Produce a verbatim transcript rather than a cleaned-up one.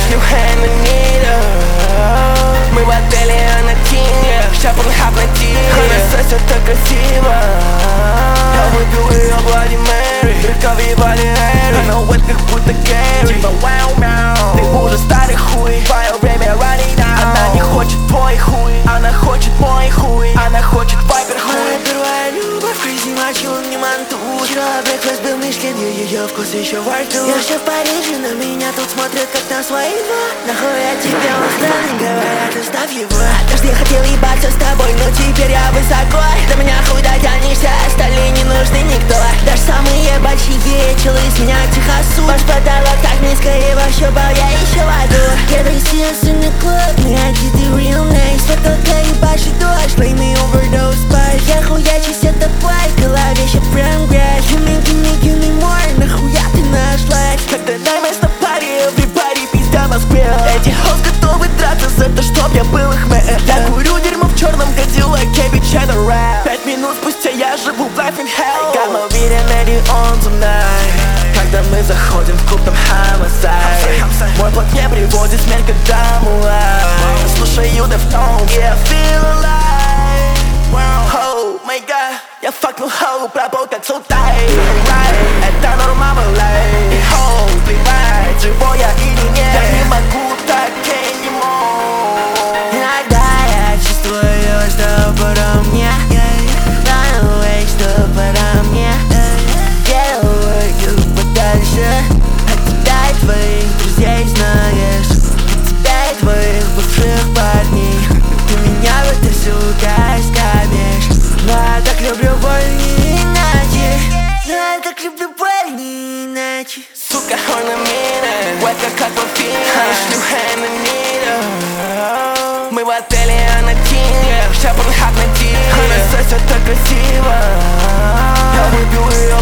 шлюха на мире. Мы в отеле, она кине, шапанхаб на тире. Она сосет так красиво. Я выпил ее Bloody Mary, дырковые балерины. Она wet как будто Кэрри, типа вау мяу. Ты уже старый хуй, твое время running out. Она не хочет твой хуй, она хочет мой хуй. Она хочет вайпер хуй. Моя первая любовь, crazy мочил не манту. Вчера breakfast был Мишлен, ее вкус еще во рту. Я еще в Париже, на меня тут смотрят как на своего. Нахуй я тебя устал, говорят, оставь его. Каждый хотел ебаться с тобой, но теперь я высоко. До меня хуй дотянешься, остальные не нужны никто. Даже самые большие челы с меня тихо сут. Ваш потолок так низко, и ваш щупал я еще в аду. Я дресс in the club, мне одеты real nice. Потолка ебашит дождь, play me overdose spice. Я хуячусь, это плай, в голове еще прям грязь. You me, give me, give me more, нахуя ты наш лайф? Когда наймешь на паре, everybody пизда в Москве. Эти хост готовы драться за то, чтоб я был их мэр. Я курю дерьмо в черном кадиллаке, bitch, это рэп. Пять минут спустя я живу в life in hell. Got my video ready on tonight. Когда мы заходим в клуб, там homicide. Мой плод не приводит смерть, когда мулай. Слушаю Deftones, yeah, I feel alive. Oh my god, я факнул хоу, пропал как солтай. Это норма была. И хоу, плевать, живой я или нет. Я не могу так anymore. Иногда я чувствую, что пора мне. Run away, что пора мне. Get away, иду подальше от тебя и твоих друзей, знаешь. От тебя и твоих бывших парней. Ты меня в это, сука, скамишь. Но я так люблю боль не иначе. Но я так люблю боль не иначе. Сука, она мина, вайка как вампира. Шлюха на мире. Мы в отеле, она кине, шапанхаб на тире. Она сосет так красиво. Я выпил ее